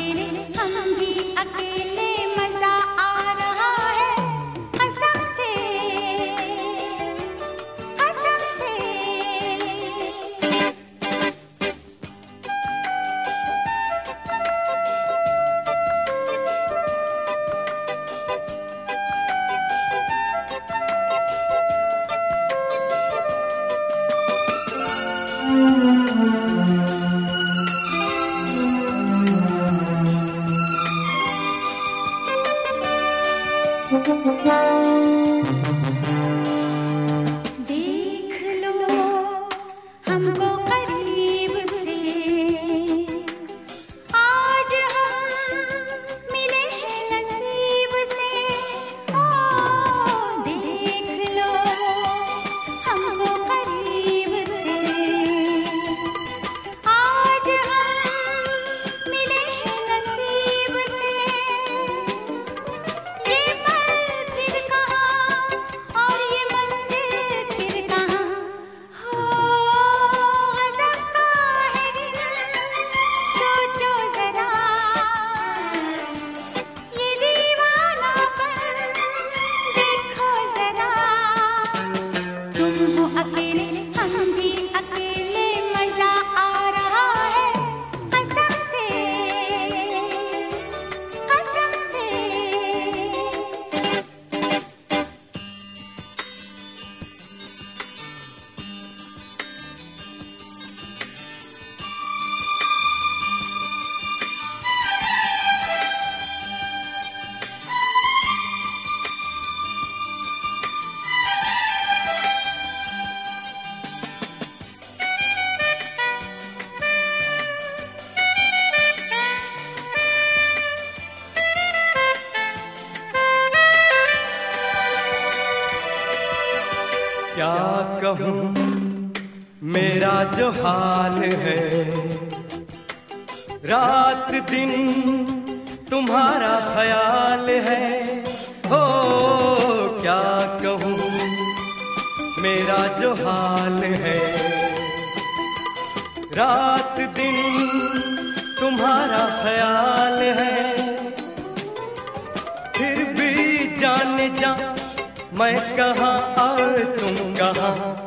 अकेले हम भी अकेले मजा आ रहा है कसम से कसम से। देख लो हमको करीब से, आज हम मिले हैं नसीब से। ओ देख लो हमको करीब से, आज हम मिले हैं नसीब से। ये पल फिर कहाँ और ये मंजिल फिर कहाँ, हो गज़ब का है दिन, सोचो ज़रा ये दीवानापन देखो ज़रा। तुम हो अकेले हम भी अकेले मज़ा आ रहा है कसम से कसम से। क्या कहूँ मेरा जो हाल है, रात दिन तुम्हारा ख्याल है। हो क्या कहूँ मेरा जो हाल है, रात दिन तुम्हारा ख्याल है। फिर भी जाने जा मैं कहाँ और तुम कहाँ,